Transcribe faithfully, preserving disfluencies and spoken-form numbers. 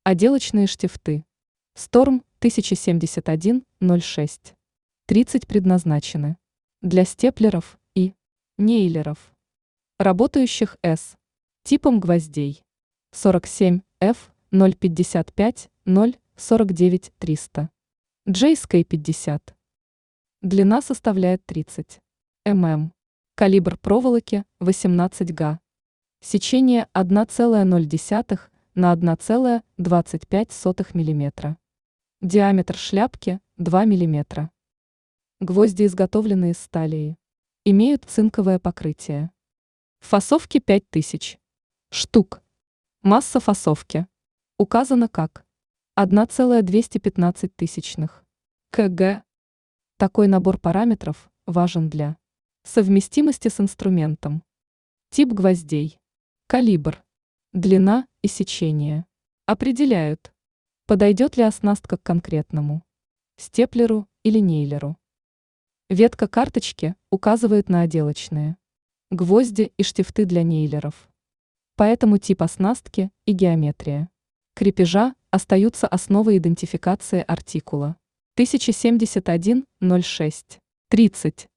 Отделочные штифты. Storm тысяча семьдесят один ноль шесть. тридцать предназначены для степлеров и нейлеров, работающих с типом гвоздей сорок семь эф ноль пятьдесят пять ноль сорок девять триста. джей эс кей пятьдесят. Длина составляет тридцать миллиметров. Калибр проволоки восемнадцать га. Сечение одна целая ноль десятых на одна целая двадцать пять сотых миллиметра. Диаметр шляпки два миллиметра. Гвозди изготовлены из стали. Имеют цинковое покрытие. Фасовки пять тысяч штук. Масса фасовки указана как одна целая двести пятнадцать тысячных кг. Такой набор параметров важен для совместимости с инструментом. Тип гвоздей, калибр, длина и сечение определяют, подойдет ли оснастка к конкретному степлеру или нейлеру. Ветка карточки указывает на отделочные гвозди и штифты для нейлеров. Поэтому тип оснастки и геометрия крепежа остаются основой идентификации артикула тысяча семьдесят один ноль шесть тридцать.